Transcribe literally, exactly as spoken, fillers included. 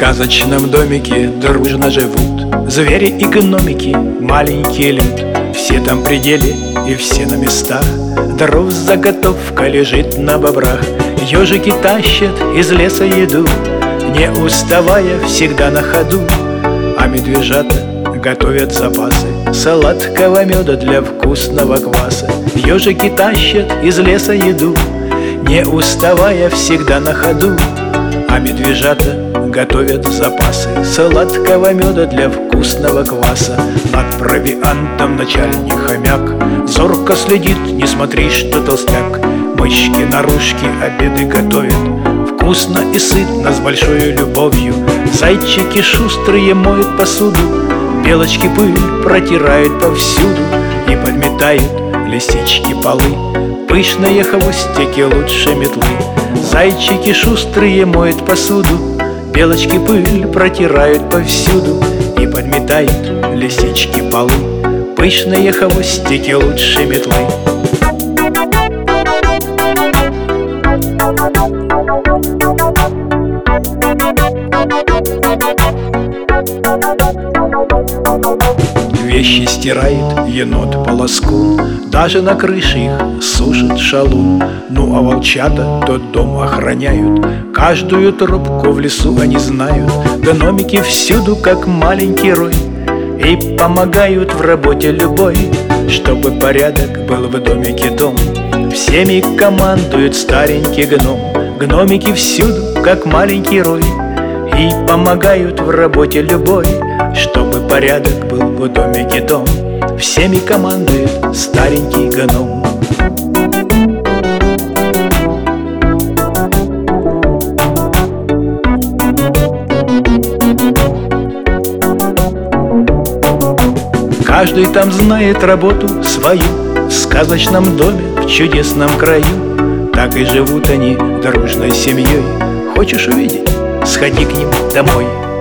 сказочном домике дружно живут звери и гномики, маленький люд. Все там в пределе и все на местах, дров заготовка лежит на бобрах. Ежики тащат из леса еду, не уставая, всегда на ходу. А медвежата готовят запасы сладкого меда для вкусного кваса. Ежики тащат из леса еду, не уставая, всегда на ходу. А медвежата готовят запасы сладкого меда для вкусного кваса. Над провиантом начальник хомяк зорко следит, не смотри, что толстяк. Мышки наружки обеды готовят вкусно и сытно, с большой любовью. Зайчики шустрые моют посуду, белочки пыль протирают повсюду и подметают лисички полы. Пышные хвостики лучше метлы. Зайчики шустрые моют посуду, белочки пыль протирают повсюду и подметают лисички полы. Пышные хвостики лучше метлы. Вещи стирает енот полоску, даже на крыше их сушит шалун. Ну а волчата тот дом охраняют, каждую тропку в лесу они знают. Гномики всюду, как маленький рой, и помогают в работе любой, чтобы порядок был в домике дом. Всеми командует старенький гном. Гномики всюду, как маленький рой, и помогают в работе любой, чтобы порядок был в домике дом. Всеми командует старенький гном. Каждый там знает работу свою в сказочном доме, в чудесном краю. Так и живут они дружной семьей. Хочешь увидеть? Сходи к ним домой.